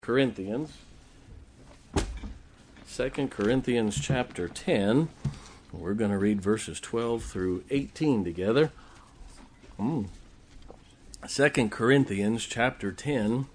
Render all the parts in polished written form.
Corinthians. 2 Corinthians chapter 10. We're going to read verses 12 through 18 together. 2 Corinthians chapter 10,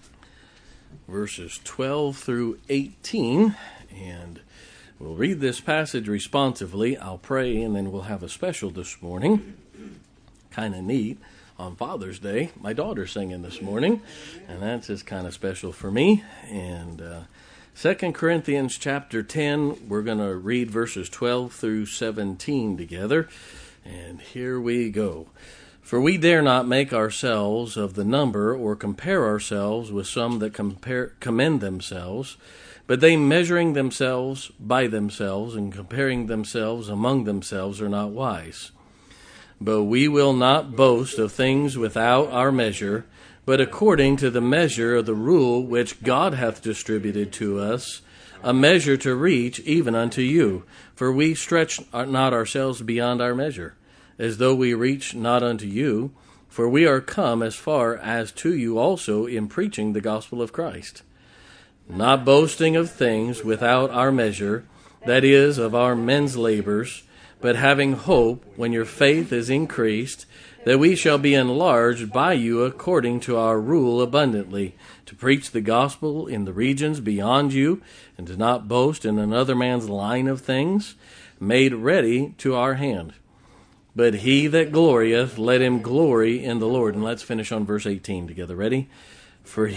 verses 12 through 18. And we'll read this passage responsively. I'll pray, and then we'll have a special this morning. Kind of neat. On Father's Day, my daughter's singing this morning, and that's just kind of special for me. And 2 Corinthians chapter 10, we're going to read verses 12 through 17 together. And here we go. For we dare not make ourselves of the number or compare ourselves with some that commend themselves, but they measuring themselves by themselves and comparing themselves among themselves are not wise. But we will not boast of things without our measure, but according to the measure of the rule which God hath distributed to us, a measure to reach even unto you. For we stretch not ourselves beyond our measure, as though we reach not unto you, for we are come as far as to you also in preaching the gospel of Christ. Not boasting of things without our measure, that is, of our men's labors, but having hope, when your faith is increased, that we shall be enlarged by you according to our rule abundantly, to preach the gospel in the regions beyond you, and to not boast in another man's line of things, made ready to our hand. But he that glorieth, let him glory in the Lord. And let's finish on verse 18 together. Ready? For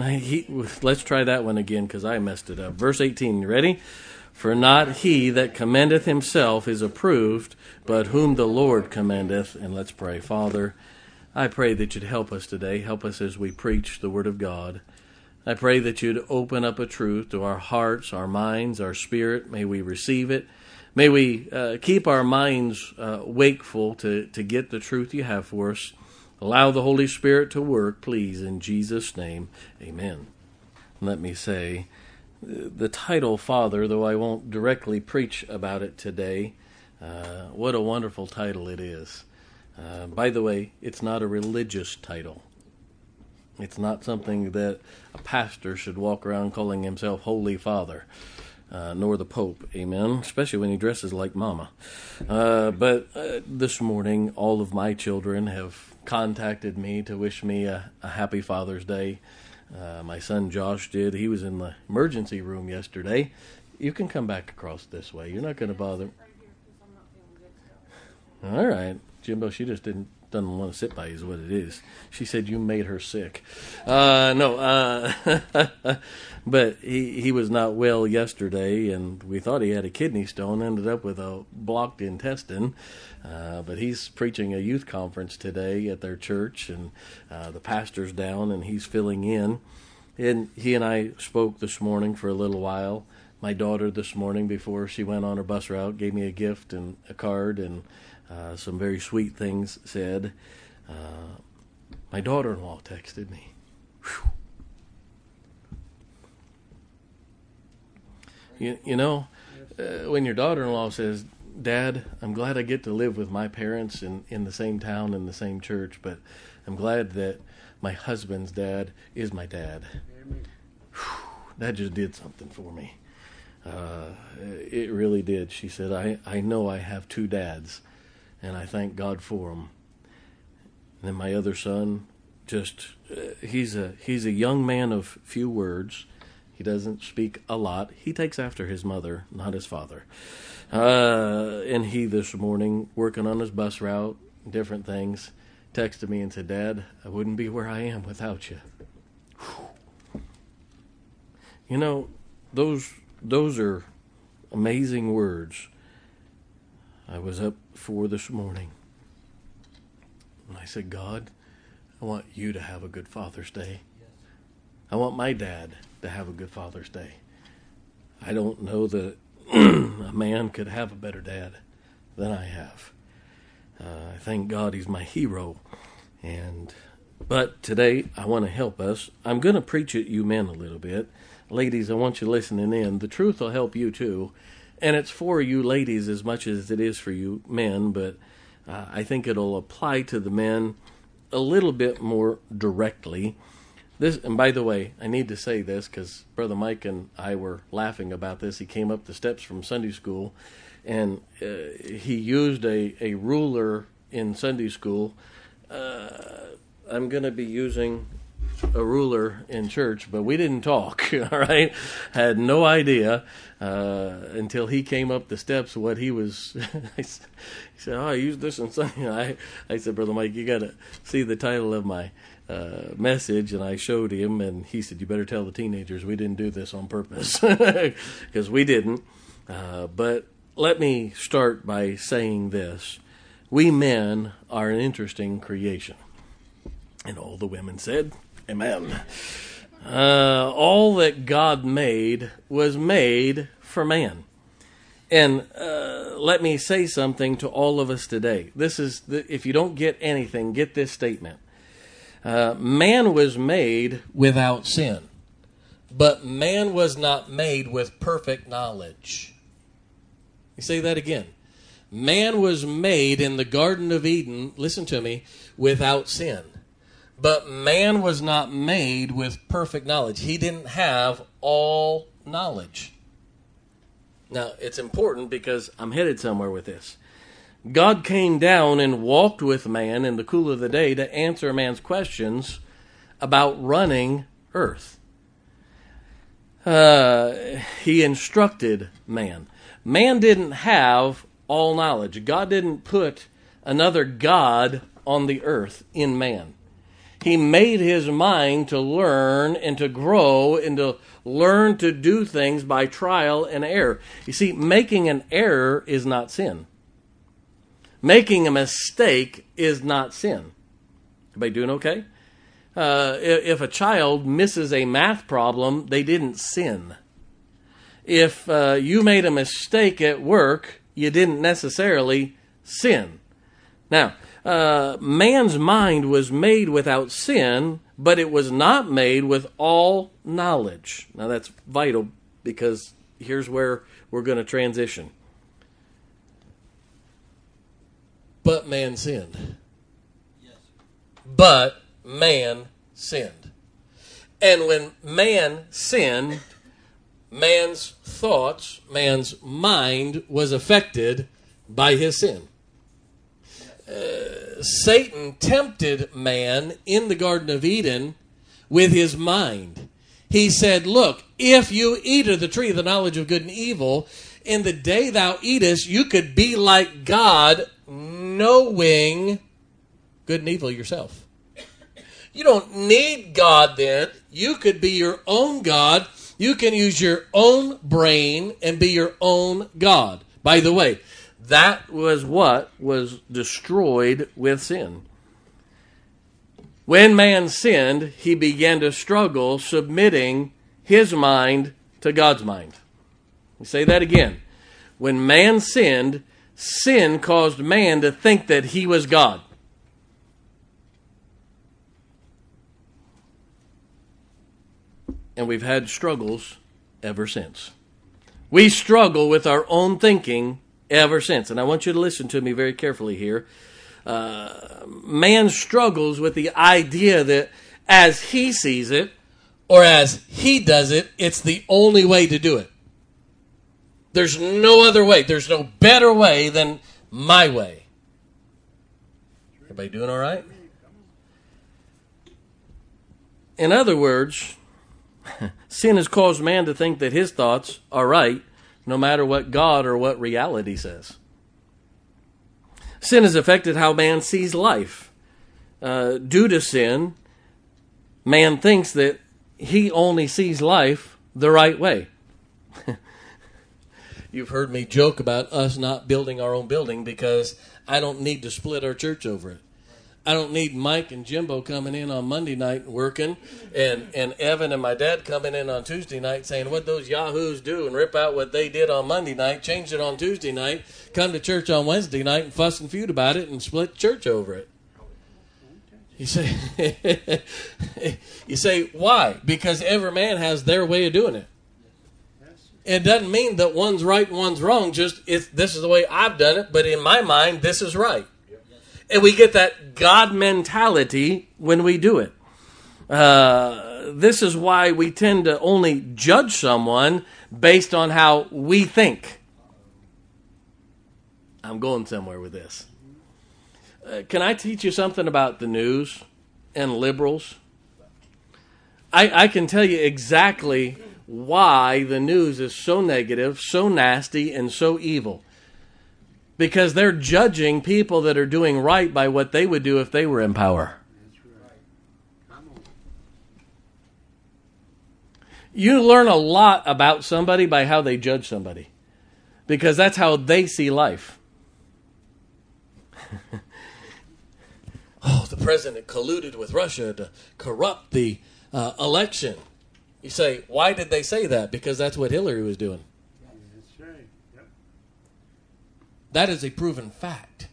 let's try that one again, because I messed it up. Verse 18, you ready? For not he that commendeth himself is approved, but whom the Lord commendeth. And let's pray. Father, I pray that you'd help us today. Help us as we preach the Word of God. I pray that you'd open up a truth to our hearts, our minds, our spirit. May we receive it. May we keep our minds wakeful to get the truth you have for us. Allow the Holy Spirit to work, please, in Jesus' name. Amen. Let me say, the title, Father, though I won't directly preach about it today, what a wonderful title it is. By the way, it's not a religious title. It's not something that a pastor should walk around calling himself Holy Father, nor the Pope, amen, especially when he dresses like Mama. But this morning, all of my children have contacted me to wish me a happy Father's Day. My son Josh did. He was in the emergency room yesterday. You can come back across this way. You're not going to bother. All right. Jimbo, she just doesn't want to sit by you is what it is. She said you made her sick. But he was not well yesterday, and we thought he had a kidney stone, ended up with a blocked intestine. But he's preaching a youth conference today at their church, and the pastor's down, and he's filling in. And he and I spoke this morning for a little while. My daughter this morning, before she went on her bus route, gave me a gift and a card and some very sweet things said. My daughter-in-law texted me. You know, when your daughter-in-law says, Dad, I'm glad I get to live with my parents in the same town, in the same church, but I'm glad that my husband's dad is my dad. That just did something for me. It really did. She said, I know I have two dads, and I thank God for them. And then my other son, he's a young man of few words. He doesn't speak a lot. He takes after his mother, not his father. And he this morning, working on his bus route, different things, texted me and said, Dad, I wouldn't be where I am without you. You know, those are amazing words. I was up for this morning, and I said, God, I want you to have a good Father's Day. I want my dad to have a good Father's Day. I don't know that a man could have a better dad than I have. I thank God he's my hero. But today I want to help us. I'm going to preach at you men a little bit. Ladies, I want you listening in. The truth will help you too. And it's for you ladies as much as it is for you men, but I think it'll apply to the men a little bit more directly. This, and by the way, I need to say this because Brother Mike and I were laughing about this. He came up the steps from Sunday school, and he used a ruler in Sunday school. I'm going to be using a ruler in church, but we didn't talk, all right? Had no idea until he came up the steps what he was. He said, I used this in Sunday. I said, Brother Mike, you got to see the title of my message, and I showed him, and he said, you better tell the teenagers we didn't do this on purpose, because we didn't. But let me start by saying this. We men are an interesting creation. And all the women said, amen. All that God made was made for man. And let me say something to all of us today. This is, if you don't get anything, get this statement. Man was made without sin, but man was not made with perfect knowledge. You say that again. Man was made in the Garden of Eden, listen to me, without sin. But man was not made with perfect knowledge. He didn't have all knowledge. Now, it's important because I'm headed somewhere with this. God came down and walked with man in the cool of the day to answer man's questions about running earth. He instructed man. Man didn't have all knowledge. God didn't put another God on the earth in man. He made his mind to learn and to grow and to learn to do things by trial and error. You see, making an error is not sin. Making a mistake is not sin. Everybody doing okay? If a child misses a math problem, they didn't sin. If you made a mistake at work, you didn't necessarily sin. Now, man's mind was made without sin, but it was not made with all knowledge. Now, that's vital because here's where we're going to transition. But man sinned. Yes. But man sinned. And when man sinned, man's thoughts, man's mind was affected by his sin. Satan tempted man in the Garden of Eden with his mind. He said, look, if you eat of the tree of the knowledge of good and evil, in the day thou eatest, you could be like God, knowing good and evil yourself. You don't need God then. You could be your own God. You can use your own brain and be your own God. By the way, that was what was destroyed with sin. When man sinned, he began to struggle submitting his mind to God's mind. Let me say that again. When man sinned, sin caused man to think that he was God. And we've had struggles ever since. We struggle with our own thinking ever since. And I want you to listen to me very carefully here. Man struggles with the idea that as he sees it, or as he does it, it's the only way to do it. There's no other way. There's no better way than my way. Everybody doing all right? In other words, sin has caused man to think that his thoughts are right, no matter what God or what reality says. Sin has affected how man sees life. Due to sin, man thinks that he only sees life the right way. You've heard me joke about us not building our own building because I don't need to split our church over it. I don't need Mike and Jimbo coming in on Monday night working and Evan and my dad coming in on Tuesday night saying what those yahoos do and rip out what they did on Monday night, change it on Tuesday night, come to church on Wednesday night and fuss and feud about it and split church over it. You say, why? Because every man has their way of doing it. It doesn't mean that one's right and one's wrong, just this is the way I've done it, but in my mind, this is right. And we get that God mentality when we do it. This is why we tend to only judge someone based on how we think. I'm going somewhere with this. Can I teach you something about the news and liberals? I can tell you exactly why the news is so negative, so nasty, and so evil. Because they're judging people that are doing right by what they would do if they were in power. You learn a lot about somebody by how they judge somebody. Because that's how they see life. Oh, the president colluded with Russia to corrupt the election. You say, why did they say that? Because that's what Hillary was doing. That's right. Yep. That is a proven fact.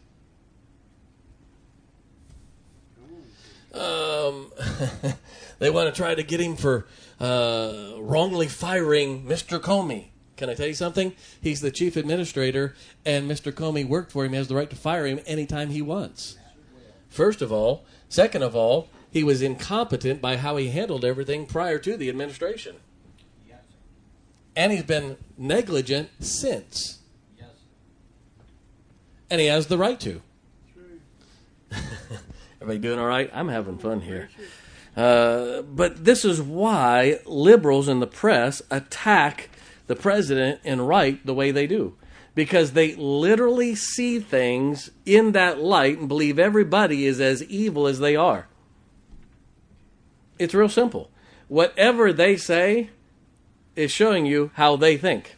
They want to try to get him for wrongly firing Mr. Comey. Can I tell you something? He's the chief administrator, and Mr. Comey worked for him. He has the right to fire him anytime he wants. First of all. Second of all, he was incompetent by how he handled everything prior to the administration. Yes. And he's been negligent since. Yes. And he has the right to. Everybody doing all right? I'm having fun here. But this is why liberals in the press attack the president and right the way they do. Because they literally see things in that light and believe everybody is as evil as they are. It's real simple. Whatever they say is showing you how they think.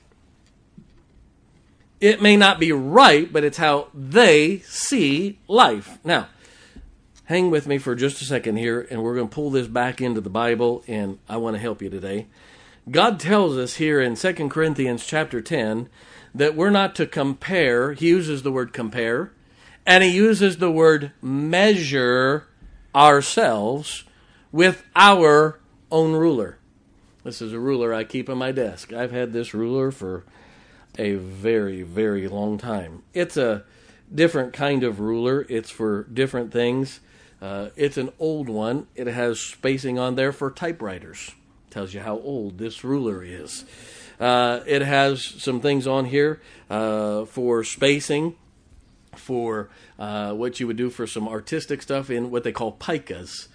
It may not be right, but it's how they see life. Now, hang with me for just a second here, and we're going to pull this back into the Bible, and I want to help you today. God tells us here in 2 Corinthians chapter 10 that we're not to compare. He uses the word compare, and he uses the word measure ourselves with our own ruler. This is a ruler I keep on my desk. I've had this ruler for a very, very long time. It's a different kind of ruler. It's for different things. It's an old one. It has spacing on there for typewriters. Tells you how old this ruler is. It has some things on here for spacing, for what you would do for some artistic stuff in what they call picas,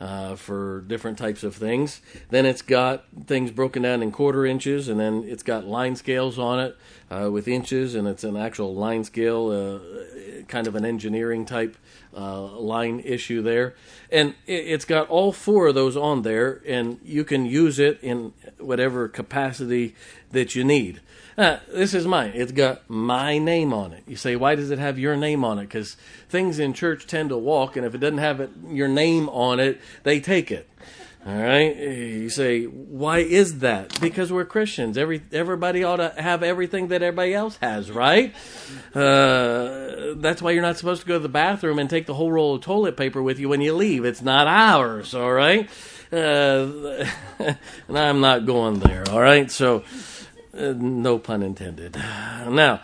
for different types of things. Then it's got things broken down in quarter inches, and then it's got line scales on it with inches, and it's an actual line scale, kind of an engineering type line issue there. And it's got all four of those on there, and you can use it in whatever capacity that you need. This is mine. It's got my name on it. You say, why does it have your name on it? Because things in church tend to walk, and if it doesn't have your name on it, they take it. All right? You say, why is that? Because we're Christians. Everybody ought to have everything that everybody else has, right? That's why you're not supposed to go to the bathroom and take the whole roll of toilet paper with you when you leave. It's not ours, all right? And I'm not going there, all right? So, no pun intended. Now,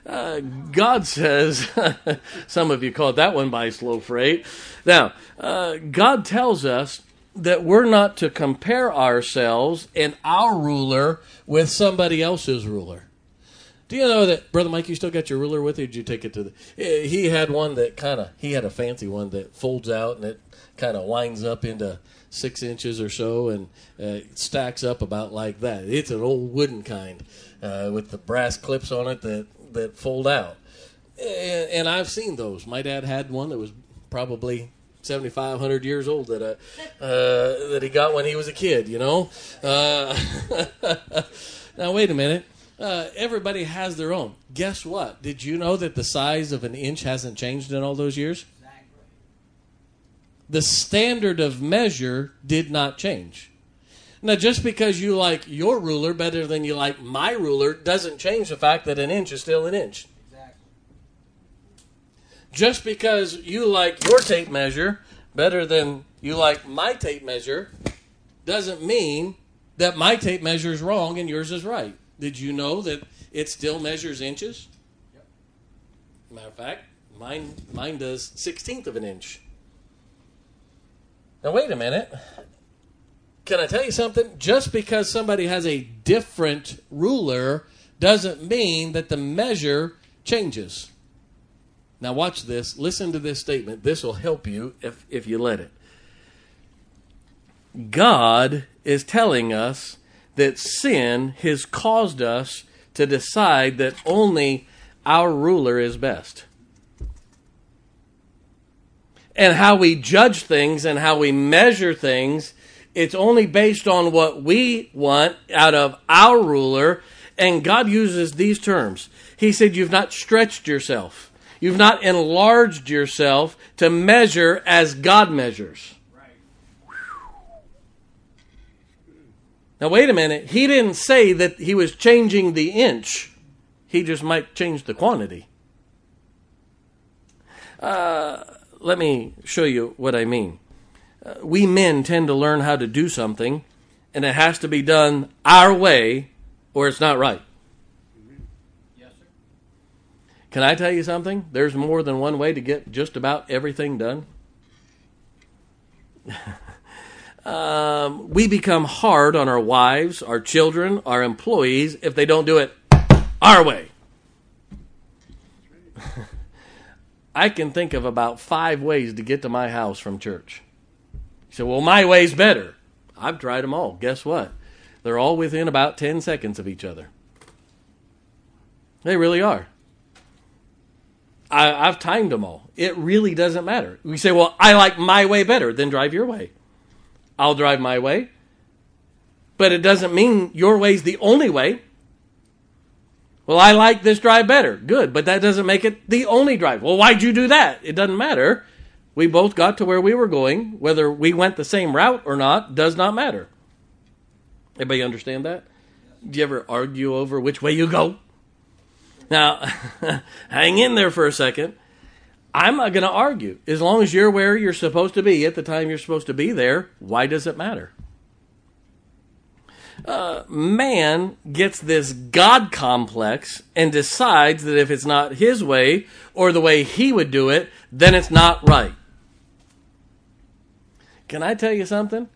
God says, some of you caught that one by slow freight. Now, God tells us that we're not to compare ourselves and our ruler with somebody else's ruler. Do you know that, Brother Mike, you still got your ruler with you? Or did you take it to the... He had one that he had a fancy one that folds out and it kind of lines up into 6 inches or so and stacks up about like that. It's an old wooden kind with the brass clips on it that fold out. And I've seen those. My dad had one that was probably 7,500 years old that he got when he was a kid, you know. Now, wait a minute. Everybody has their own. Guess what? Did you know that the size of an inch hasn't changed in all those years? Exactly. The standard of measure did not change. Now, just because you like your ruler better than you like my ruler doesn't change the fact that an inch is still an inch. Just because you like your tape measure better than you like my tape measure doesn't mean that my tape measure is wrong and yours is right. Did you know that it still measures inches? Yep. Matter of fact, mine does 1/16 of an inch. Now, wait a minute. Can I tell you something? Just because somebody has a different ruler doesn't mean that the measure changes. Now watch this. Listen to this statement. This will help you if you let it. God is telling us that sin has caused us to decide that only our ruler is best. And how we judge things and how we measure things, it's only based on what we want out of our ruler. And God uses these terms. He said, you've not stretched yourself. You've not enlarged yourself to measure as God measures. Now, wait a minute. He didn't say that he was changing the inch. He just might change the quantity. Let me show you what I mean. We men tend to learn how to do something, and it has to be done our way, or it's not right. Yes, sir. Can I tell you something? There's more than one way to get just about everything done. We become hard on our wives, our children, our employees if they don't do it our way. I can think of about 5 ways to get to my house from church. You say, well, my way's better. I've tried them all. Guess what? They're all within about 10 seconds of each other. They really are. I've timed them all. It really doesn't matter. We say, well, I like my way better. Then drive your way. I'll drive my way. But it doesn't mean your way's the only way. Well, I like this drive better. Good, but that doesn't make it the only drive. Well, why'd you do that? It doesn't matter. We both got to where we were going. Whether we went the same route or not does not matter. Everybody understand that? Do you ever argue over which way you go? Now, hang in there for a second. I'm not going to argue. As long as you're where you're supposed to be at the time you're supposed to be there, why does it matter? Man gets this God complex and decides that if it's not his way or the way he would do it, then it's not right. Can I tell you something?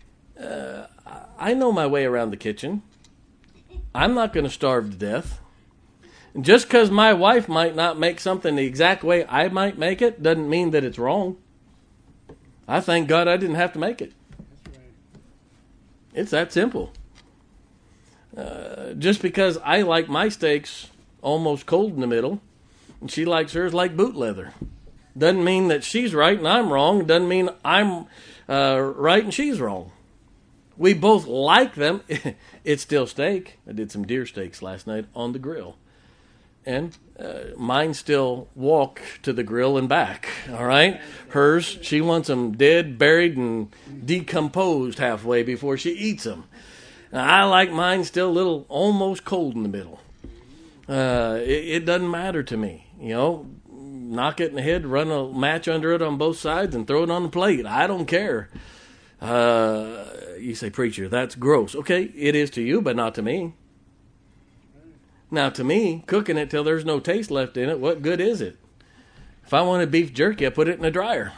I know my way around the kitchen. I'm not going to starve to death. Just because my wife might not make something the exact way I might make it doesn't mean that it's wrong. I thank God I didn't have to make it. It's that simple. Just because I like my steaks almost cold in the middle, and she likes hers like boot leather, doesn't mean that she's right and I'm wrong. Doesn't mean I'm right and she's wrong. We both like them. It's still steak. I did some deer steaks last night on the grill. And mine still walk to the grill and back, all right? Hers, she wants them dead, buried, and decomposed halfway before she eats them. Now, I like mine still a little almost cold in the middle. It doesn't matter to me. You know, knock it in the head, run a match under it on both sides, and throw it on the plate. I don't care. You say, preacher, that's gross. Okay, it is to you, but not to me. Now, to me, cooking it till there's no taste left in it, what good is it? If I wanted beef jerky, I put it in the dryer.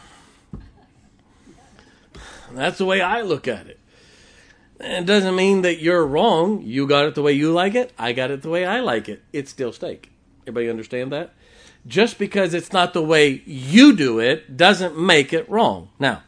That's the way I look at it. It doesn't mean that you're wrong. You got it the way you like it. I got it the way I like it. It's still steak. Everybody understand that? Just because it's not the way you do it doesn't make it wrong. Now,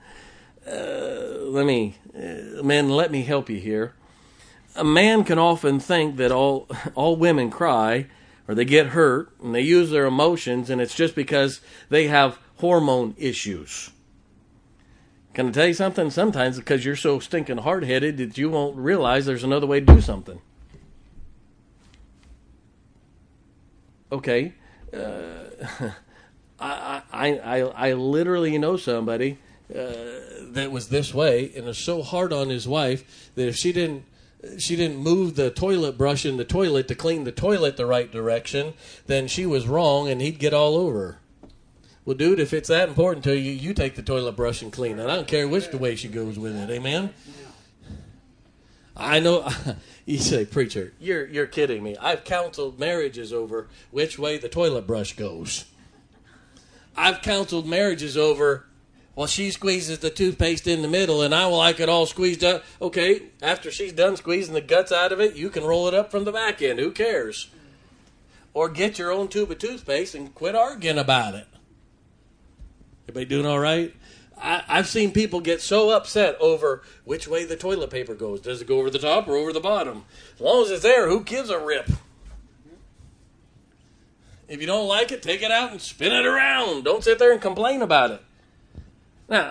let me help you here. A man can often think that all women cry or they get hurt and they use their emotions and it's just because they have hormone issues. Can I tell you something? Sometimes because you're so stinking hard-headed that you won't realize there's another way to do something. Okay. I literally know somebody that was this way and was so hard on his wife that if she didn't move the toilet brush in the toilet to clean the toilet the right direction, then she was wrong and he'd get all over her. Well, dude, if it's that important to you, you take the toilet brush and clean it. I don't care which way she goes with it. Amen? I know. You say, preacher, you're kidding me. I've counseled marriages over which way the toilet brush goes. I've counseled marriages over Well, she squeezes the toothpaste in the middle, and I will like it all squeezed up. Okay, after she's done squeezing the guts out of it, you can roll it up from the back end. Who cares? Or get your own tube of toothpaste and quit arguing about it. Everybody doing all right? I've seen people get so upset over which way the toilet paper goes. Does it go over the top or over the bottom? As long as it's there, who gives a rip? If you don't like it, take it out and spin it around. Don't sit there and complain about it. Now,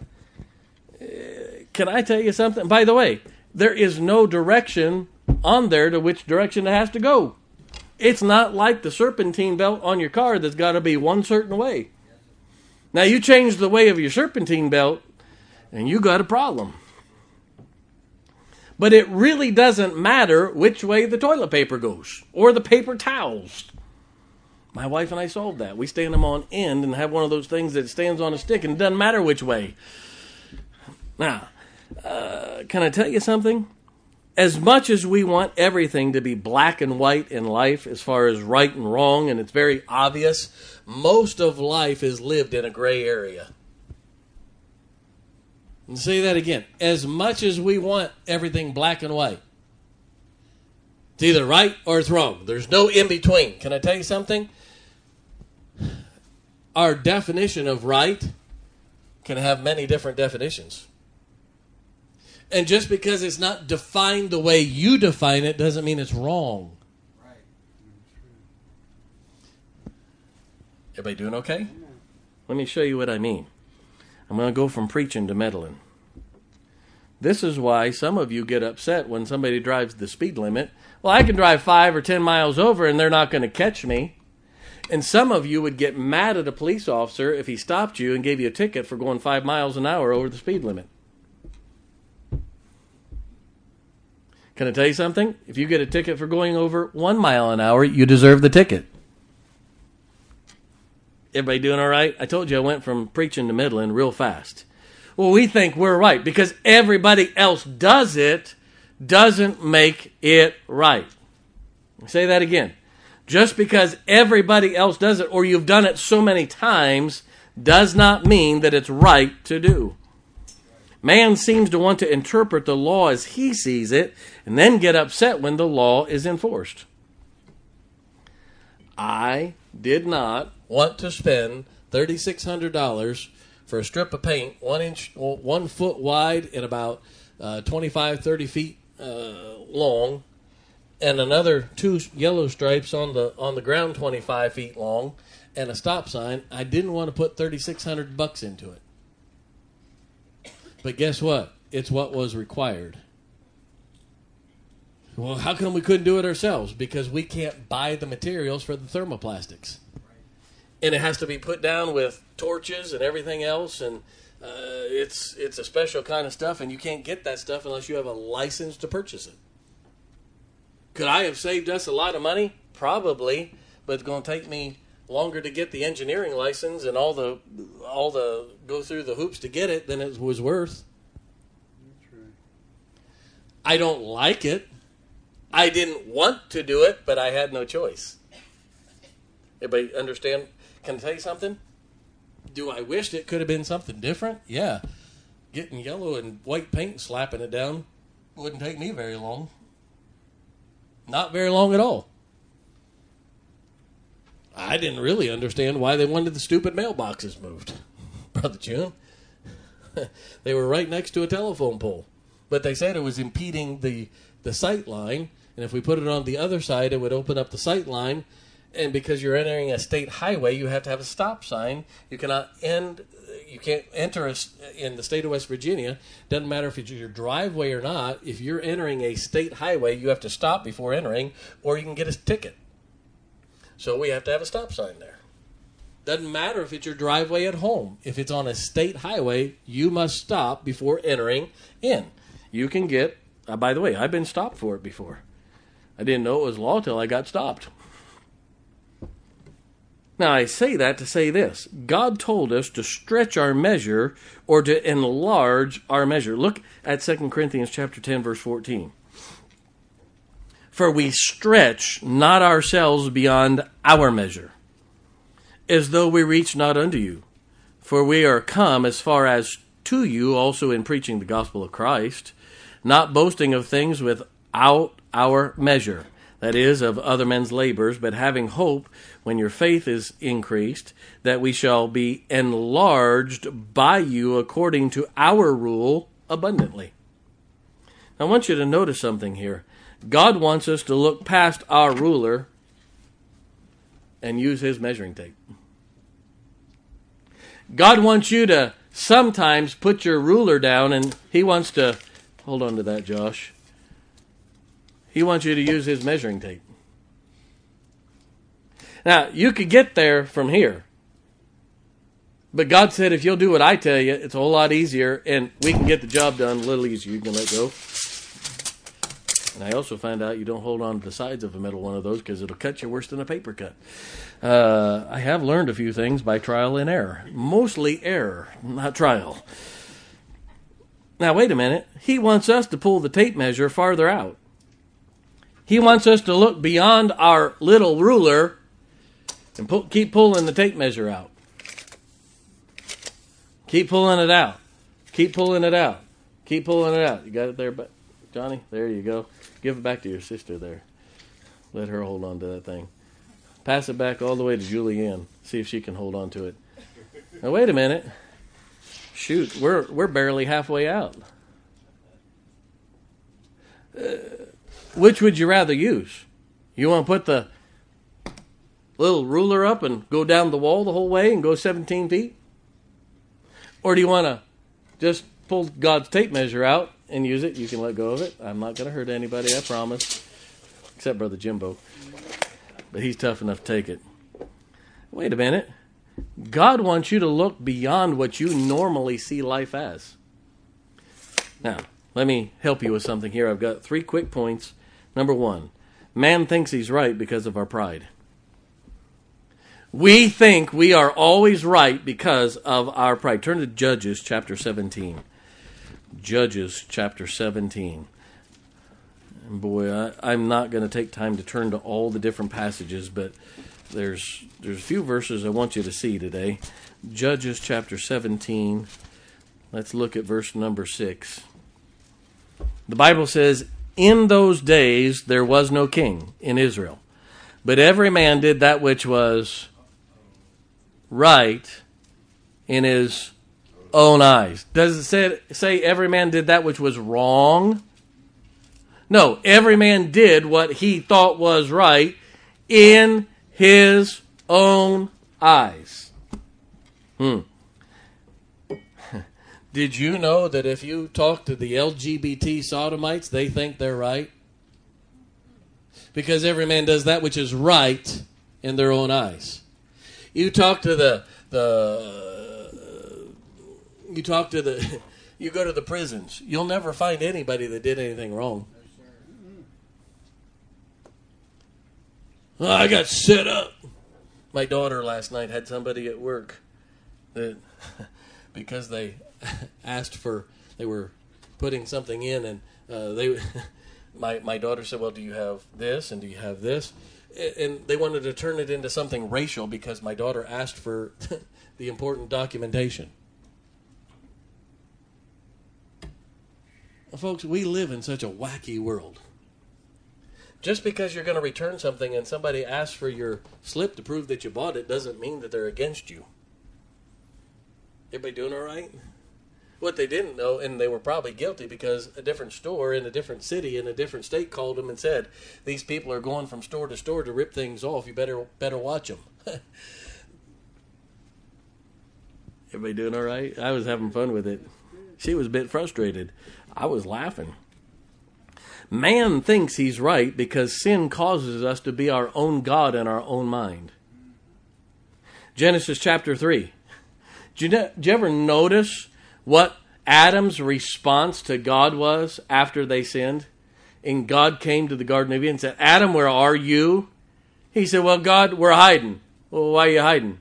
can I tell you something? By the way, there is no direction on there to which direction it has to go. It's not like the serpentine belt on your car that's got to be one certain way. Now, you change the way of your serpentine belt, and you got a problem. But it really doesn't matter which way the toilet paper goes or the paper towels. My wife and I solved that. We stand them on end and have one of those things that stands on a stick, and it doesn't matter which way. Now, can I tell you something? As much as we want everything to be black and white in life as far as right and wrong, and it's very obvious, most of life is lived in a gray area. And say that again. As much as we want everything black and white, it's either right or it's wrong. There's no in between. Can I tell you something? Our definition of right can have many different definitions. And just because it's not defined the way you define it doesn't mean it's wrong. Right. Everybody doing okay? Let me show you what I mean. I'm going to go from preaching to meddling. This is why some of you get upset when somebody drives the speed limit. Well, I can drive 5 or 10 miles over and they're not going to catch me. And some of you would get mad at a police officer if he stopped you and gave you a ticket for going 5 miles an hour over the speed limit. Can I tell you something? If you get a ticket for going over 1 mile an hour, you deserve the ticket. Everybody doing all right? I told you I went from preaching to meddling real fast. Well, we think we're right because everybody else does it doesn't make it right. I'll say that again. Just because everybody else does it or you've done it so many times does not mean that it's right to do. Man seems to want to interpret the law as he sees it and then get upset when the law is enforced. I did not want to spend $3,600 for a strip of paint 1 foot wide and about 25, 30 feet long, and another 2 yellow stripes on the ground 25 feet long, and a stop sign. I didn't want to put $3,600 into it. But guess what? It's what was required. Well, how come we couldn't do it ourselves? Because we can't buy the materials for the thermoplastics. And it has to be put down with torches and everything else, and it's a special kind of stuff, and you can't get that stuff unless you have a license to purchase it. Could I have saved us a lot of money? Probably, but it's going to take me longer to get the engineering license and all the go through the hoops to get it than it was worth. That's right. I don't like it. I didn't want to do it, but I had no choice. Everybody understand? Can I tell you something? Do I wish it could have been something different? Yeah. Getting yellow and white paint and slapping it down wouldn't take me very long. Not very long at all. I didn't really understand why they wanted the stupid mailboxes moved, Brother June. They were right next to a telephone pole. But they said it was impeding the sight line, and if we put it on the other side, it would open up the sight line. And because you're entering a state highway, you have to have a stop sign. You can't enter in the state of West Virginia. Doesn't matter if it's your driveway or not. If you're entering a state highway, you have to stop before entering, or you can get a ticket. So we have to have a stop sign there. Doesn't matter if it's your driveway at home. If it's on a state highway, you must stop before entering in. You can get, by the way, I've been stopped for it before. I didn't know it was law till I got stopped. Now, I say that to say this. God told us to stretch our measure or to enlarge our measure. Look at 2 Corinthians chapter 10, verse 14. For we stretch not ourselves beyond our measure, as though we reach not unto you. For we are come as far as to you also in preaching the gospel of Christ, not boasting of things without our measure, that is, of other men's labors, but having hope, when your faith is increased, that we shall be enlarged by you according to our rule abundantly. I want you to notice something here. God wants us to look past our ruler and use his measuring tape. God wants you to sometimes put your ruler down, and he wants to, hold on to that, Josh. He wants you to use his measuring tape. Now, you could get there from here. But God said, if you'll do what I tell you, it's a whole lot easier, and we can get the job done a little easier. You can let go. And I also found out you don't hold on to the sides of a metal one of those because it'll cut you worse than a paper cut. I have learned a few things by trial and error. Mostly error, not trial. Now, wait a minute. He wants us to pull the tape measure farther out. He wants us to look beyond our little ruler and keep pulling the tape measure out. Keep pulling it out. Keep pulling it out. Keep pulling it out. You got it there, Johnny? There you go. Give it back to your sister there. Let her hold on to that thing. Pass it back all the way to Julianne. See if she can hold on to it. Now, wait a minute. Shoot, we're barely halfway out. Which would you rather use? You want to put the little ruler up and go down the wall the whole way and go 17 feet? Or do you want to just pull God's tape measure out and use it? You can let go of it. I'm not going to hurt anybody, I promise. Except Brother Jimbo. But he's tough enough to take it. Wait a minute. God wants you to look beyond what you normally see life as. Now, let me help you with something here. I've got 3 quick points. Number 1, man thinks he's right because of our pride. We think we are always right because of our pride. Turn to Judges chapter 17. Judges chapter 17. And boy, I'm not going to take time to turn to all the different passages, but there's a few verses I want you to see today. Judges chapter 17. Let's look at verse number 6. The Bible says, in those days there was no king in Israel, but every man did that which was right in his own eyes. Does it say every man did that which was wrong? No, every man did what he thought was right in his own eyes. Did you know that if you talk to the LGBT sodomites, they think they're right? Because every man does that which is right in their own eyes. You talk to you go to the prisons, you'll never find anybody that did anything wrong. Oh, I got set up. My daughter last night had somebody at work that because they were putting something in, and my daughter said, well, do you have this and do you have this? And they wanted to turn it into something racial because my daughter asked for the important documentation. Well, folks, we live in such a wacky world. Just because you're going to return something and somebody asks for your slip to prove that you bought it doesn't mean that they're against you. Everybody doing all right? What they didn't know, and they were probably guilty because a different store in a different city in a different state called them and said, these people are going from store to store to rip things off. You better watch them. Everybody doing all right? I was having fun with it. She was a bit frustrated. I was laughing. Man thinks he's right because sin causes us to be our own God in our own mind. Genesis chapter 3. Did you ever notice what Adam's response to God was after they sinned? And God came to the Garden of Eden and said, Adam, where are you? He said, well, God, we're hiding. Well, why are you hiding?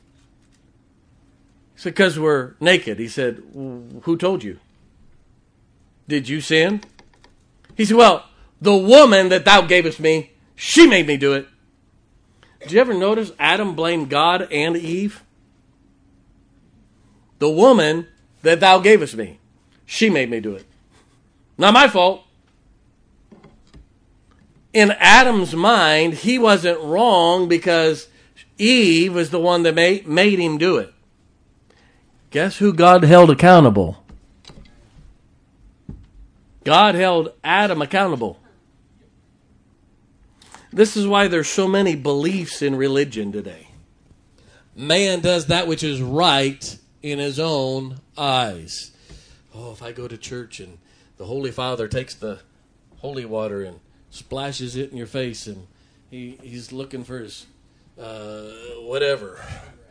He said, because we're naked. He said, who told you? Did you sin? He said, well, the woman that thou gavest me, she made me do it. Did you ever notice Adam blamed God and Eve? The woman that thou gavest me, she made me do it. Not my fault. In Adam's mind, he wasn't wrong because Eve was the one that made him do it. Guess who God held accountable? God held Adam accountable. This is why there's so many beliefs in religion today. Man does that which is right in his own eyes. Oh, if I go to church and the Holy Father takes the holy water and splashes it in your face and he's looking for his whatever.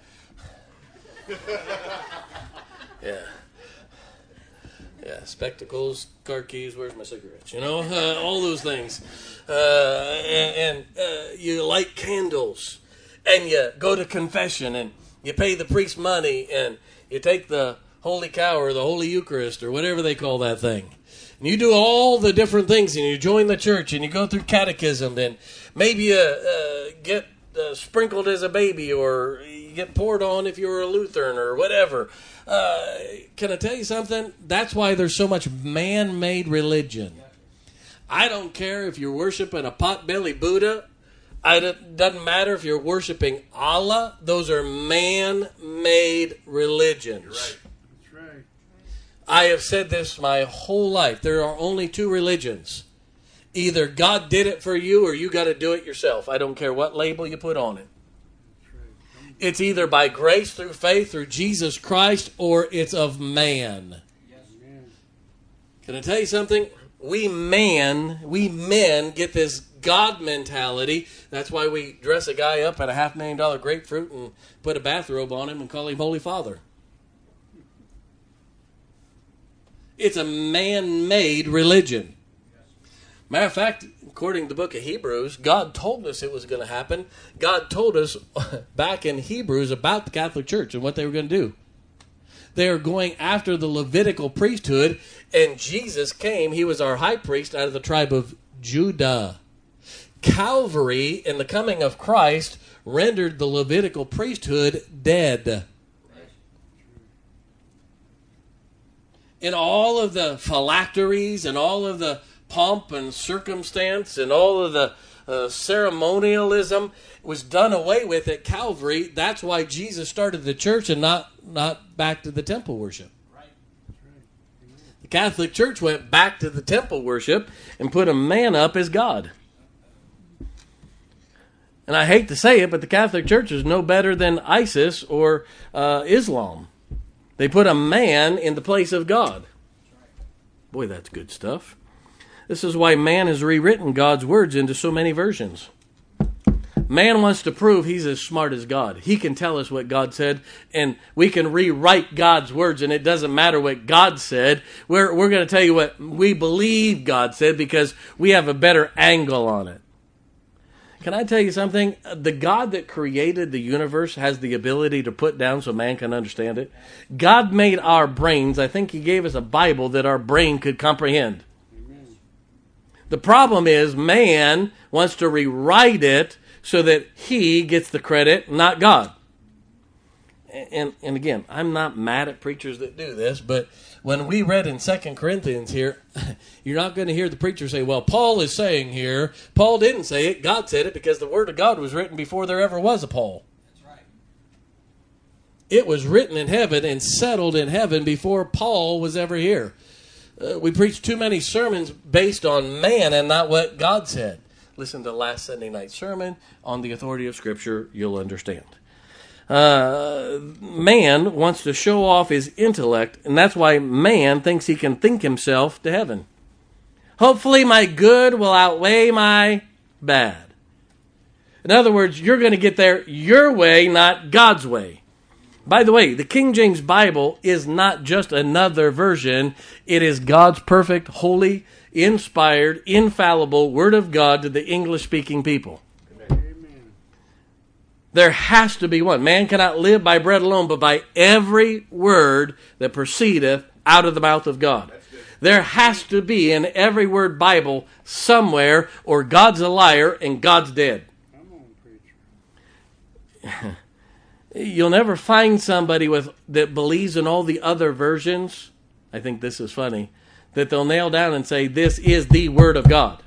Yeah, spectacles, car keys, where's my cigarettes? All those things. And you light candles, and you go to confession, and you pay the priest money, and you take the Holy Cow or the Holy Eucharist or whatever they call that thing. And you do all the different things, and you join the church, and you go through catechism, and maybe you get sprinkled as a baby, or you get poured on if you're a Lutheran or whatever. Can I tell you something? That's why there's so much man-made religion. I don't care if you're worshiping a pot-bellied Buddha. It doesn't matter if you're worshiping Allah. Those are man-made religions. That's right. I have said this my whole life. There are only two religions. Either God did it for you or you got to do it yourself. I don't care what label you put on it. It's either by grace through faith through Jesus Christ or it's of man. Yes. Can I tell you something? We men get this God mentality. That's why we dress a guy up in a $500,000 grapefruit and put a bathrobe on him and call him Holy Father. It's a man-made religion. Matter of fact, according to the book of Hebrews, God told us it was going to happen. God told us back in Hebrews about the Catholic Church and what they were going to do. They are going after the Levitical priesthood, and Jesus came. He was our high priest out of the tribe of Judah. Calvary and the coming of Christ rendered the Levitical priesthood dead. And all of the phylacteries and all of the pomp and circumstance and all of the ceremonialism was done away with at Calvary. That's why Jesus started the church and not back to the temple worship. Right. The Catholic Church went back to the temple worship and put a man up as God. And I hate to say it, but the Catholic Church is no better than ISIS or Islam. They put a man in the place of God. Boy, that's good stuff. This is why man has rewritten God's words into so many versions. Man wants to prove he's as smart as God. He can tell us what God said, and we can rewrite God's words, and it doesn't matter what God said. We're going to tell you what we believe God said because we have a better angle on it. Can I tell you something? The God that created the universe has the ability to put down so man can understand it. God made our brains. I think He gave us a Bible that our brain could comprehend. The problem is man wants to rewrite it so that he gets the credit, not God. And again, I'm not mad at preachers that do this, but when we read in 2 Corinthians here, you're not going to hear the preacher say, well, Paul is saying here. Paul didn't say it. God said it because the Word of God was written before there ever was a Paul. That's right. It was written in heaven and settled in heaven before Paul was ever here. We preach too many sermons based on man and not what God said. Listen to last Sunday night's sermon on the authority of Scripture. You'll understand. Man wants to show off his intellect, and that's why man thinks he can think himself to heaven. Hopefully my good will outweigh my bad. In other words, you're going to get there your way, not God's way. By the way, the King James Bible is not just another version. It is God's perfect, holy, inspired, infallible Word of God to the English-speaking people. Amen. There has to be one. Man cannot live by bread alone, but by every word that proceedeth out of the mouth of God. There has to be in every word Bible somewhere, or God's a liar and God's dead. Come on, preacher. You'll never find somebody that believes in all the other versions. I think this is funny, that they'll nail down and say, this is the Word of God.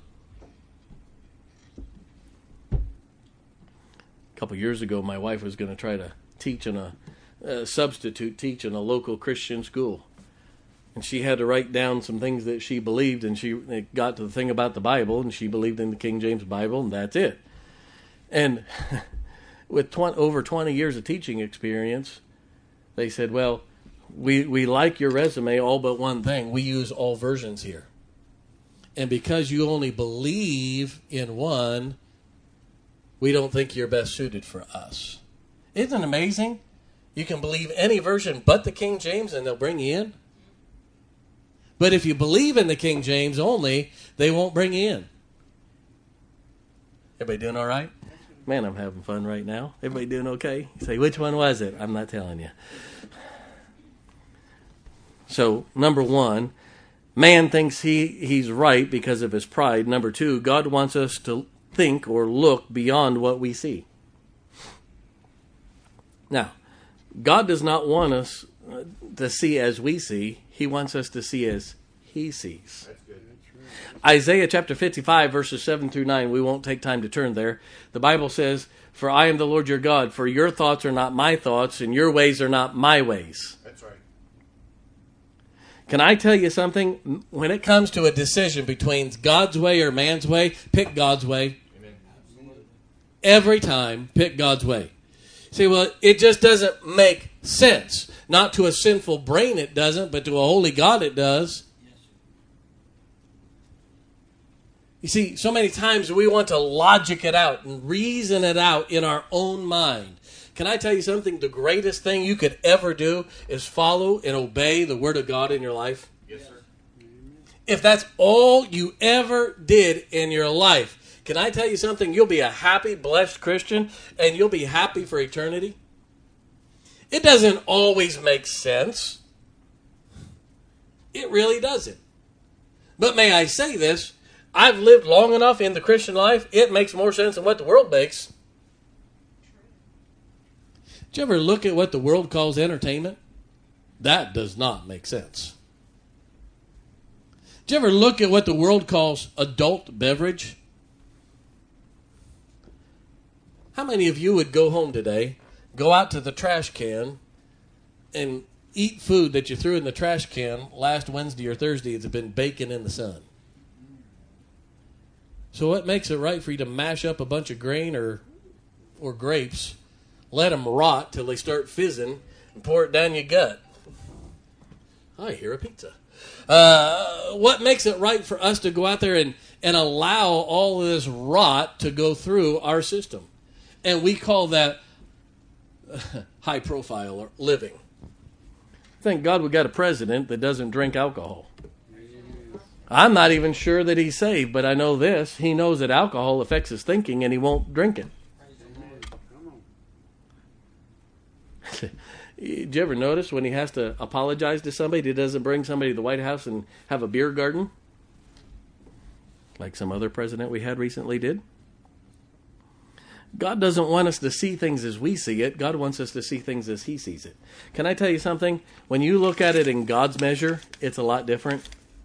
A couple years ago, my wife was going to try to teach in substitute teach in a local Christian school. And she had to write down some things that she believed, and it got to the thing about the Bible, and she believed in the King James Bible, and that's it. And with over 20 years of teaching experience, they said, well, we like your resume, all but one thing. We use all versions here. And because you only believe in one, we don't think you're best suited for us. Isn't it amazing? You can believe any version but the King James, and they'll bring you in. But if you believe in the King James only, they won't bring you in. Everybody doing all right? Man, I'm having fun right now. Everybody doing okay? You say, which one was it? I'm not telling you. So, number one, man thinks he's right because of his pride. Number two, God wants us to think or look beyond what we see. Now, God does not want us to see as we see. He wants us to see as He sees. That's good. That's right. Isaiah chapter 55, verses 7 through 9. We won't take time to turn there. The Bible says, for I am the Lord your God, for your thoughts are not my thoughts, and your ways are not my ways. That's right. Can I tell you something? When it comes to a decision between God's way or man's way, pick God's way. Amen. Every time, pick God's way. See, well, it just doesn't make sense. Not to a sinful brain it doesn't, but to a holy God it does. You see, so many times we want to logic it out and reason it out in our own mind. Can I tell you something? The greatest thing you could ever do is follow and obey the Word of God in your life. Yes, sir. If that's all you ever did in your life, can I tell you something? You'll be a happy, blessed Christian, and you'll be happy for eternity. It doesn't always make sense. It really doesn't. But may I say this? I've lived long enough in the Christian life, it makes more sense than what the world makes. Did you ever look at what the world calls entertainment? That does not make sense. Did you ever look at what the world calls adult beverage? How many of you would go home today, go out to the trash can, and eat food that you threw in the trash can last Wednesday or Thursday that's been baking in the sun? So what makes it right for you to mash up a bunch of grain or grapes, let them rot till they start fizzing, and pour it down your gut? I hear a pizza. What makes it right for us to go out there and allow all of this rot to go through our system? And we call that high profile living. Thank God we got a president that doesn't drink alcohol. I'm not even sure that he's saved, but I know this. He knows that alcohol affects his thinking and he won't drink it. Did you ever notice when he has to apologize to somebody, he doesn't bring somebody to the White House and have a beer garden? Like some other president we had recently did. God doesn't want us to see things as we see it. God wants us to see things as He sees it. Can I tell you something? When you look at it in God's measure, it's a lot different.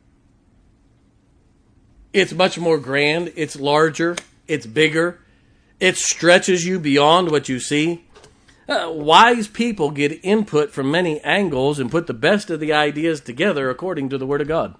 It's much more grand. It's larger. It's bigger. It stretches you beyond what you see. Wise people get input from many angles and put the best of the ideas together according to the Word of God.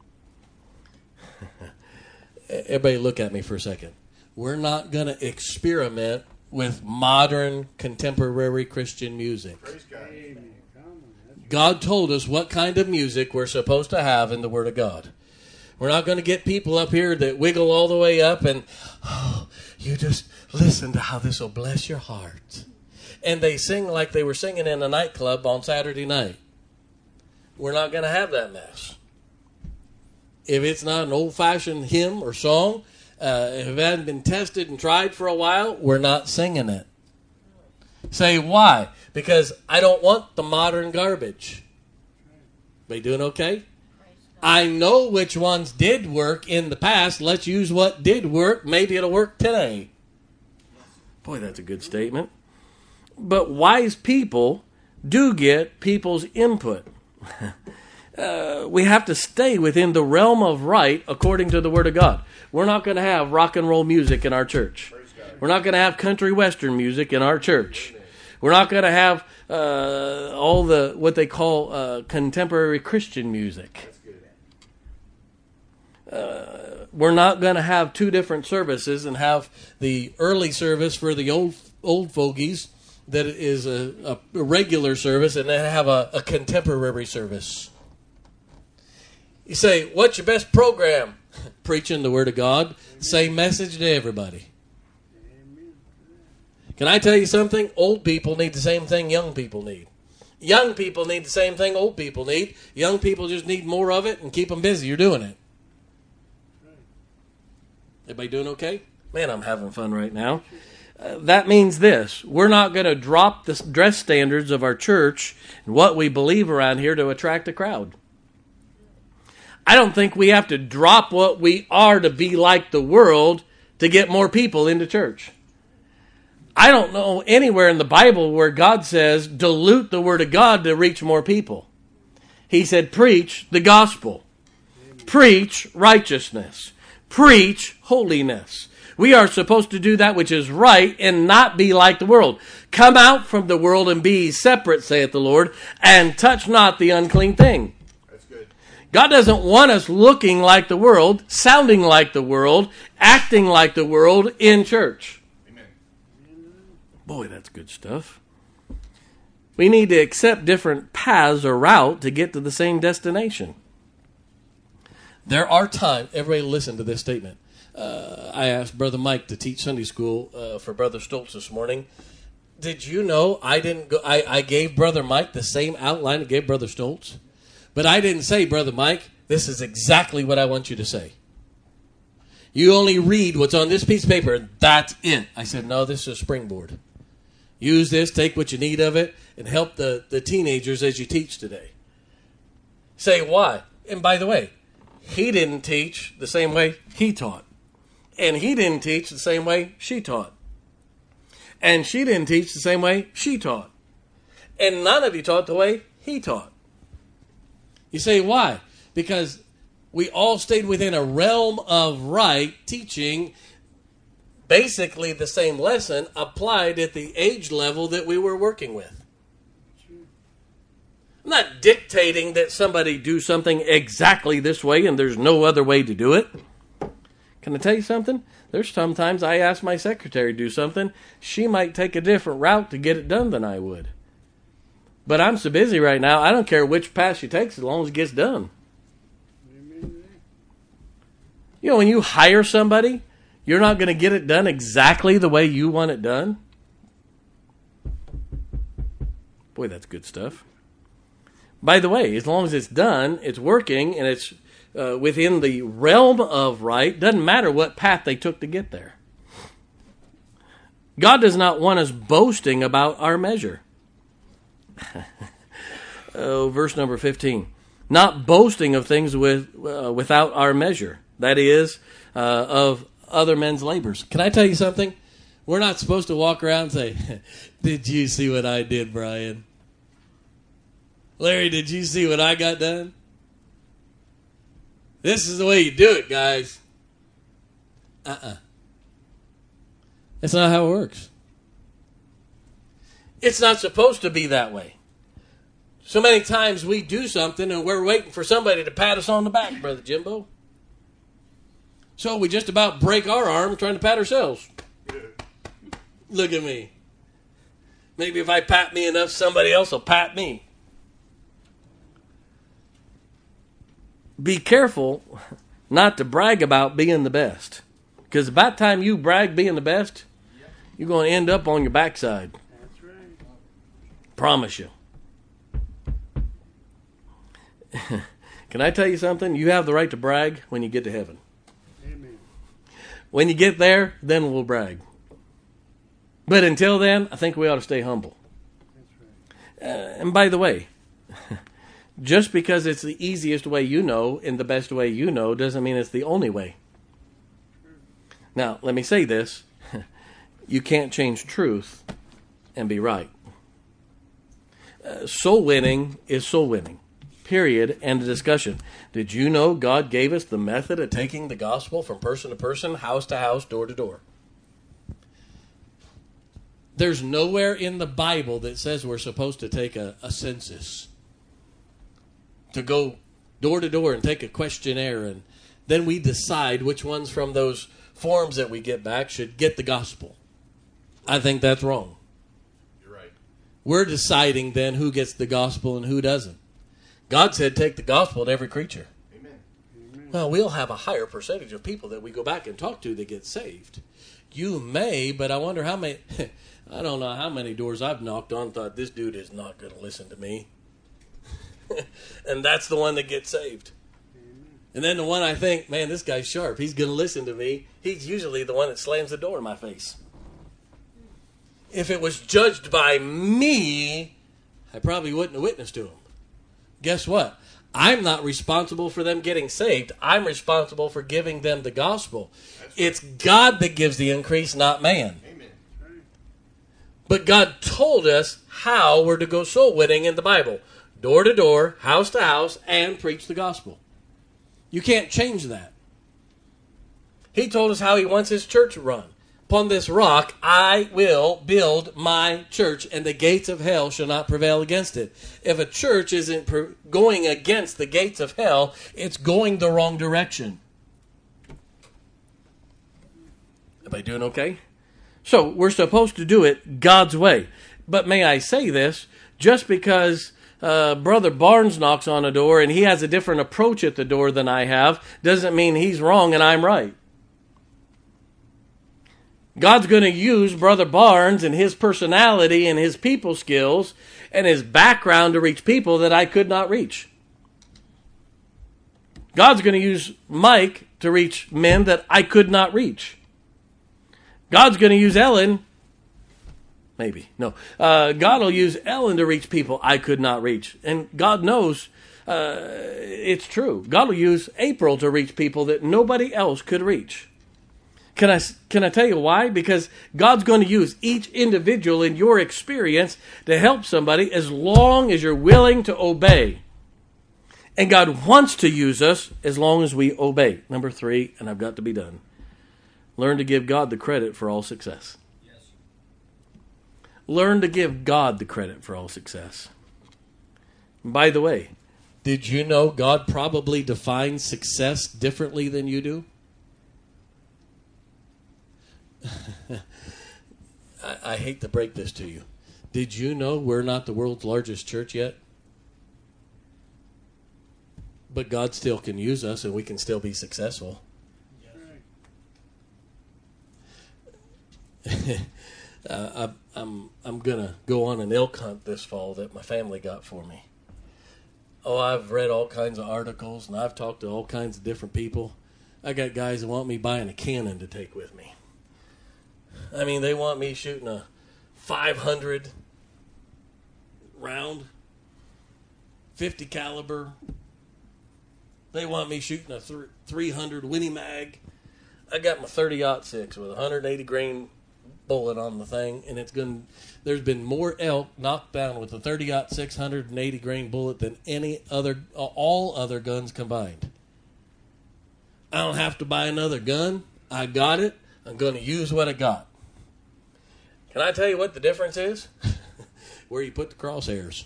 Everybody look at me for a second. We're not going to experiment with modern, contemporary Christian music. Praise God. God told us what kind of music we're supposed to have in the Word of God. We're not going to get people up here that wiggle all the way up and, oh, you just listen to how this will bless your heart. And they sing like they were singing in a nightclub on Saturday night. We're not going to have that mess. If it's not an old-fashioned hymn or song, if it hasn't been tested and tried for a while, we're not singing it. Say, why? Because I don't want the modern garbage. They doing okay? I know which ones did work in the past. Let's use what did work. Maybe it'll work today. Boy, that's a good statement. But wise people do get people's input. We have to stay within the realm of right according to the Word of God. We're not going to have rock and roll music in our church. We're not going to have country western music in our church. We're not going to have all the what they call contemporary Christian music. We're not going to have two different services and have the early service for the old fogies that is a regular service, and then have a contemporary service. You say, what's your best program? Preaching the Word of God. Same message to everybody. Can I tell you something? Old people need the same thing young people need. Young people need the same thing old people need. Young people just need more of it and keep them busy. You're doing it. Everybody doing okay? Man, I'm having fun right now. That means this. We're not going to drop the dress standards of our church and what we believe around here to attract a crowd. I don't think we have to drop what we are to be like the world to get more people into church. I don't know anywhere in the Bible where God says dilute the Word of God to reach more people. He said preach the gospel. Preach righteousness. Preach holiness. We are supposed to do that which is right and not be like the world. Come out from the world and be separate, saith the Lord, and touch not the unclean thing. That's good. God doesn't want us looking like the world, sounding like the world, acting like the world in church. Amen. Boy, that's good stuff. We need to accept different paths or route to get to the same destination. There are times, everybody listen to this statement. I asked Brother Mike to teach Sunday school for Brother Stoltz this morning. Did you know I gave Brother Mike the same outline I gave Brother Stoltz? But I didn't say, Brother Mike, this is exactly what I want you to say. You only read what's on this piece of paper, and that's it. I said, no, this is a springboard. Use this, take what you need of it, and help the teenagers as you teach today. Say why. And by the way, he didn't teach the same way he taught. And he didn't teach the same way she taught. And she didn't teach the same way she taught. And none of you taught the way he taught. You say, why? Because we all stayed within a realm of right, teaching basically the same lesson applied at the age level that we were working with. I'm not dictating that somebody do something exactly this way and there's no other way to do it. Can I tell you something? There's sometimes I ask my secretary to do something. She might take a different route to get it done than I would. But I'm so busy right now, I don't care which path she takes as long as it gets done. You know, when you hire somebody, you're not going to get it done exactly the way you want it done. Boy, that's good stuff. By the way, as long as it's done, it's working, and it's within the realm of right, doesn't matter what path they took to get there. God does not want us boasting about our measure. Verse number 15. Not boasting of things without our measure. That is, of other men's labors. Can I tell you something? We're not supposed to walk around and say, did you see what I did, Brian? Larry, did you see what I got done? This is the way you do it, guys. That's not how it works. It's not supposed to be that way. So many times we do something and we're waiting for somebody to pat us on the back, Brother Jimbo. So we just about break our arm trying to pat ourselves. Look at me. Maybe if I pat me enough, somebody else will pat me. Be careful not to brag about being the best. Because about the time you brag being the best, you're going to end up on your backside. That's right. Promise you. Can I tell you something? You have the right to brag when you get to heaven. Amen. When you get there, then we'll brag. But until then, I think we ought to stay humble. That's right. And by the way, just because it's the easiest way you know and the best way you know doesn't mean it's the only way. Now, let me say this. You can't change truth, and be right. Soul winning is soul winning. Period. End of discussion. Did you know God gave us the method of taking the gospel from person to person, house to house, door to door? There's nowhere in the Bible that says we're supposed to take a census, to go door to door and take a questionnaire, and then we decide which ones from those forms that we get back should get the gospel. I think that's wrong. You're right. We're deciding then who gets the gospel and who doesn't. God said take the gospel to every creature. Amen. Well, we'll have a higher percentage of people that we go back and talk to that get saved. You may, but I wonder how many... I don't know how many doors I've knocked on, thought this dude is not going to listen to me. And that's the one that gets saved. And then the one I think, man, this guy's sharp. He's going to listen to me. He's usually the one that slams the door in my face. If it was judged by me, I probably wouldn't have witnessed to him. Guess what? I'm not responsible for them getting saved. I'm responsible for giving them the gospel. It's God that gives the increase, not man. Amen. But God told us how we're to go soul winning in the Bible. Door to door, house to house, and preach the gospel. You can't change that. He told us how he wants his church run. Upon this rock, I will build my church, and the gates of hell shall not prevail against it. If a church isn't going against the gates of hell, it's going the wrong direction. Everybody doing okay? So, we're supposed to do it God's way. But may I say this, just because Brother Barnes knocks on a door and he has a different approach at the door than I have, doesn't mean he's wrong and I'm right. God's going to use Brother Barnes and his personality and his people skills and his background to reach people that I could not reach. God's going to use Mike to reach men that I could not reach. God's going to use Ellen. Maybe. No. God will use Ellen to reach people I could not reach. And God knows it's true. God will use April to reach people that nobody else could reach. Can I tell you why? Because God's going to use each individual in your experience to help somebody as long as you're willing to obey. And God wants to use us as long as we obey. Number 3, and I've got to be done. Learn to give God the credit for all success. Yes. Learn to give God the credit for all success. By the way, did you know God probably defines success differently than you do? I hate to break this to you. Did you know we're not the world's largest church yet? But God still can use us and we can still be successful. I'm going to go on an elk hunt this fall that my family got for me. Oh, I've read all kinds of articles and I've talked to all kinds of different people. I got guys that want me buying a cannon to take with me. I mean, they want me shooting a 500 round, 50 caliber. They want me shooting a 300 Winnie Mag. I got my 30-06 with a 180 grain bullet on the thing, and there's been more elk knocked down with a 30-06 180 grain bullet than all other guns combined. I don't have to buy another gun. I got it. I'm going to use what I got. Can I tell you what the difference is? Where you put the crosshairs.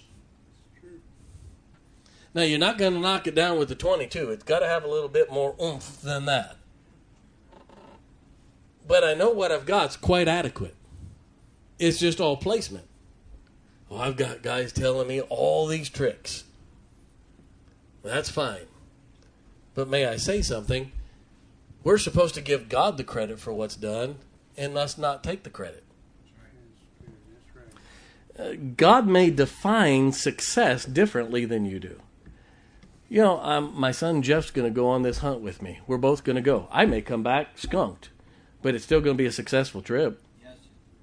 Now, you're not going to knock it down with the 22. It's got to have a little bit more oomph than that. But I know what I've got's quite adequate. It's just all placement. Well, I've got guys telling me all these tricks. That's fine. But may I say something? We're supposed to give God the credit for what's done and us not take the credit. God may define success differently than you do. You know, my son Jeff's going to go on this hunt with me. We're both going to go. I may come back skunked, but it's still going to be a successful trip. Yes.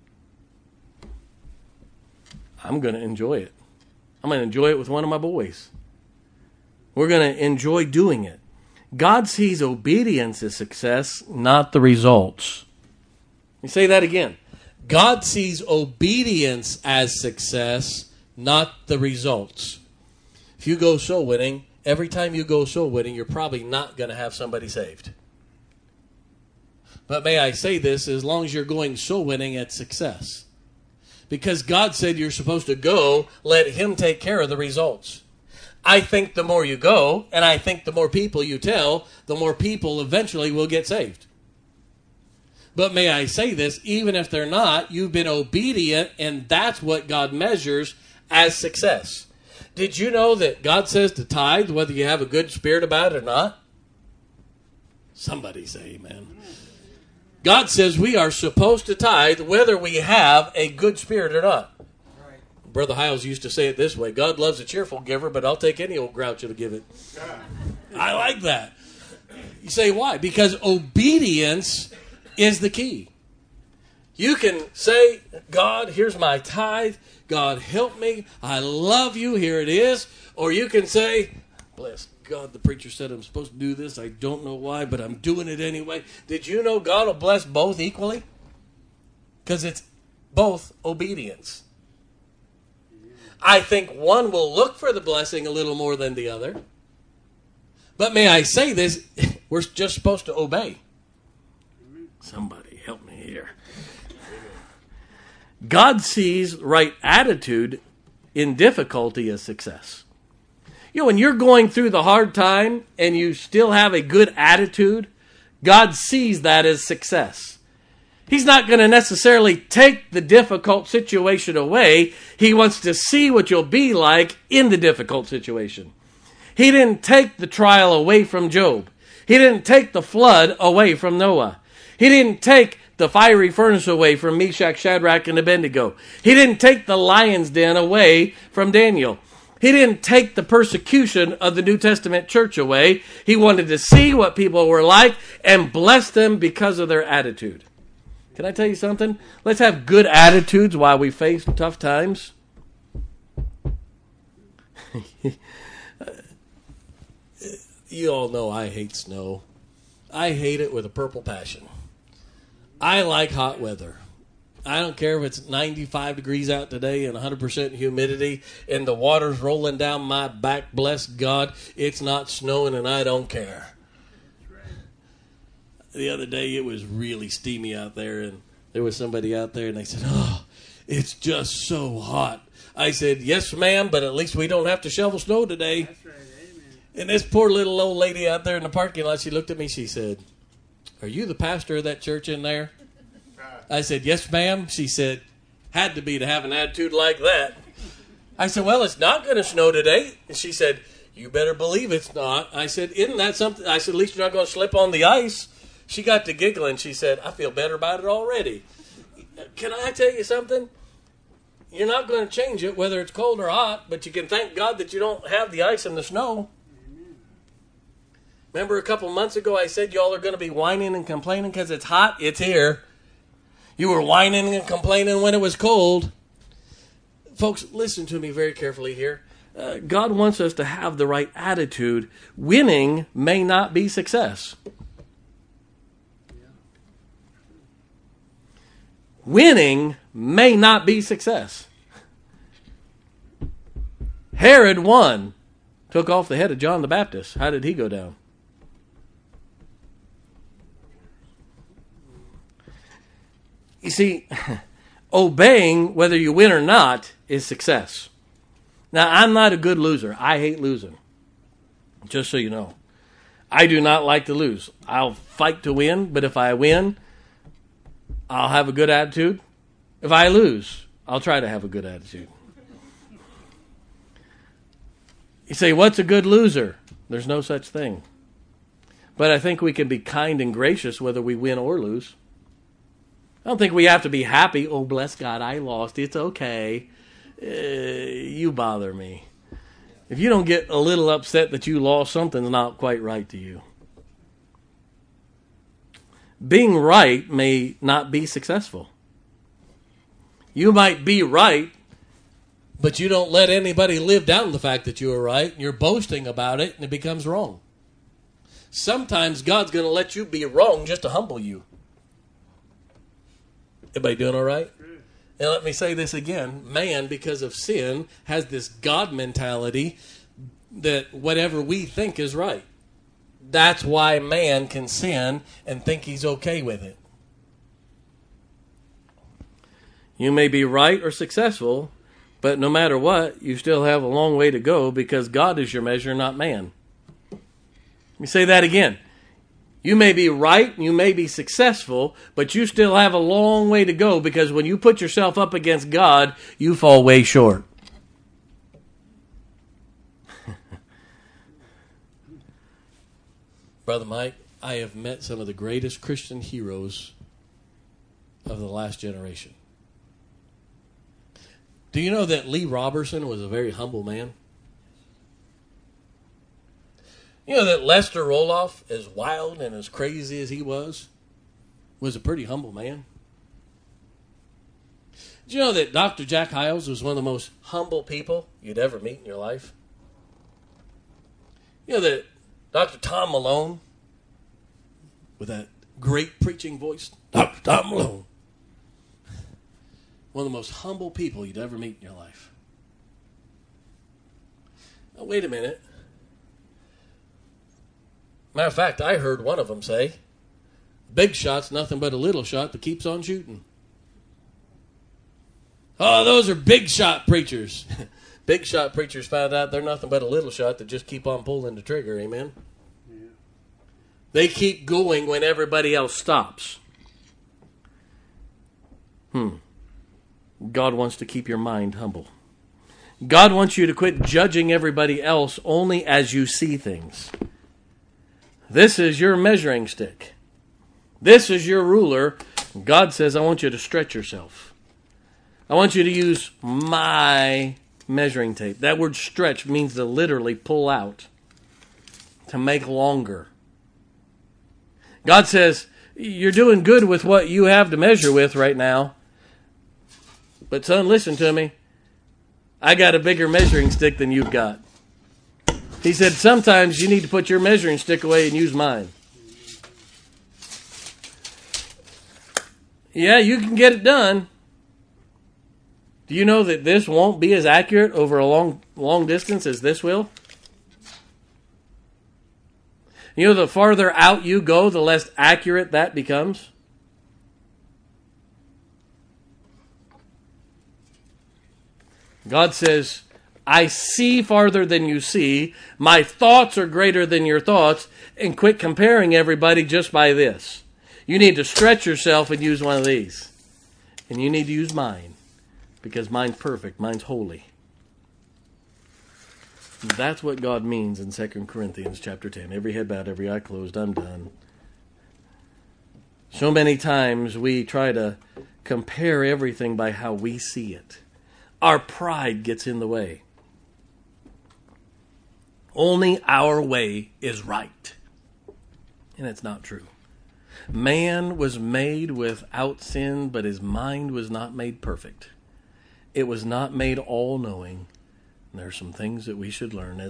I'm going to enjoy it. I'm going to enjoy it with one of my boys. We're going to enjoy doing it. God sees obedience as success, not the results. Let me say that again. God sees obedience as success, not the results. If you go soul winning, every time you go soul winning, you're probably not going to have somebody saved. But may I say this, as long as you're going soul winning, it's success. Because God said you're supposed to go, let Him take care of the results. I think the more you go, and I think the more people you tell, the more people eventually will get saved. But may I say this, even if they're not, you've been obedient, and that's what God measures as success. Did you know that God says to tithe whether you have a good spirit about it or not? Somebody say amen. God says we are supposed to tithe whether we have a good spirit or not. Right. Brother Hiles used to say it this way, God loves a cheerful giver, but I'll take any old grouch to give it. I like that. You say why? Because obedience is the key. You can say, God, here's my tithe. God, help me. I love you. Here it is. Or you can say, bless God, the preacher said I'm supposed to do this. I don't know why, but I'm doing it anyway. Did you know God will bless both equally? Because it's both obedience. I think one will look for the blessing a little more than the other. But may I say this, we're just supposed to obey. Somebody help me here. God sees right attitude in difficulty as success. You know, when you're going through the hard time and you still have a good attitude, God sees that as success. He's not going to necessarily take the difficult situation away. He wants to see what you'll be like in the difficult situation. He didn't take the trial away from Job. He didn't take the flood away from Noah. He didn't take the fiery furnace away from Meshach, Shadrach, and Abednego. He didn't take the lion's den away from Daniel. He didn't take the persecution of the New Testament church away. He wanted to see what people were like and bless them because of their attitude. Can I tell you something? Let's have good attitudes while we face tough times. You all know I hate snow. I hate it with a purple passion. I like hot weather. I don't care if it's 95 degrees out today and 100% humidity and the water's rolling down my back. Bless God, it's not snowing and I don't care. The other day it was really steamy out there and there was somebody out there and they said, oh, it's just so hot. I said, yes, ma'am, but at least we don't have to shovel snow today. That's right. Amen. And this poor little old lady out there in the parking lot, she looked at me, she said, are you the pastor of that church in there? I said, yes, ma'am. She said, had to be to have an attitude like that. I said, well, it's not going to snow today. And she said, you better believe it's not. I said, isn't that something? I said, at least you're not going to slip on the ice. She got to giggling. She said, I feel better about it already. Can I tell you something? You're not going to change it whether it's cold or hot, but you can thank God that you don't have the ice and the snow. Remember a couple months ago I said y'all are going to be whining and complaining because it's hot? It's here. You were whining and complaining when it was cold. Folks, listen to me very carefully here. God wants us to have the right attitude. Winning may not be success. Winning may not be success. Herod won. Took off the head of John the Baptist. How did he go down? You see, obeying, whether you win or not, is success. Now, I'm not a good loser. I hate losing. Just so you know. I do not like to lose. I'll fight to win, but if I win, I'll have a good attitude. If I lose, I'll try to have a good attitude. You say, what's a good loser? There's no such thing. But I think we can be kind and gracious whether we win or lose. I don't think we have to be happy. Oh, bless God, I lost. It's okay. You bother me. If you don't get a little upset that you lost, something's not quite right to you. Being right may not be successful. You might be right, but you don't let anybody live down the fact that you are right. You're boasting about it, and it becomes wrong. Sometimes God's going to let you be wrong just to humble you. Everybody doing all right? And let me say this again. Man, because of sin, has this God mentality that whatever we think is right. That's why man can sin and think he's okay with it. You may be right or successful, but no matter what, you still have a long way to go because God is your measure, not man. Let me say that again. You may be right, you may be successful, but you still have a long way to go because when you put yourself up against God, you fall way short. Brother Mike, I have met some of the greatest Christian heroes of the last generation. Do you know that Lee Robertson was a very humble man? You know that Lester Roloff, as wild and as crazy as he was a pretty humble man? Did you know that Dr. Jack Hyles was one of the most humble people you'd ever meet in your life? You know that Dr. Tom Malone, with that great preaching voice, Dr. Tom Malone, one of the most humble people you'd ever meet in your life. Now, wait a minute. Matter of fact, I heard one of them say, big shot's nothing but a little shot that keeps on shooting. Oh, those are big shot preachers. Big shot preachers found out they're nothing but a little shot that just keep on pulling the trigger, amen? Yeah. They keep going when everybody else stops. God wants to keep your mind humble. God wants you to quit judging everybody else only as you see things. This is your measuring stick. This is your ruler. God says, I want you to stretch yourself. I want you to use my measuring tape. That word stretch means to literally pull out, to make longer. God says, you're doing good with what you have to measure with right now. But son, listen to me. I got a bigger measuring stick than you've got. He said, sometimes you need to put your measuring stick away and use mine. Yeah, you can get it done. Do you know that this won't be as accurate over a long distance as this will? You know, the farther out you go, the less accurate that becomes. God says, I see farther than you see. My thoughts are greater than your thoughts. And quit comparing everybody just by this. You need to stretch yourself and use one of these. And you need to use mine. Because mine's perfect. Mine's holy. That's what God means in 2 Corinthians chapter 10. Every head bowed, every eye closed, I'm done. So many times we try to compare everything by how we see it. Our pride gets in the way. Only our way is right. And it's not true. Man was made without sin, but his mind was not made perfect. It was not made all-knowing. There are some things that we should learn as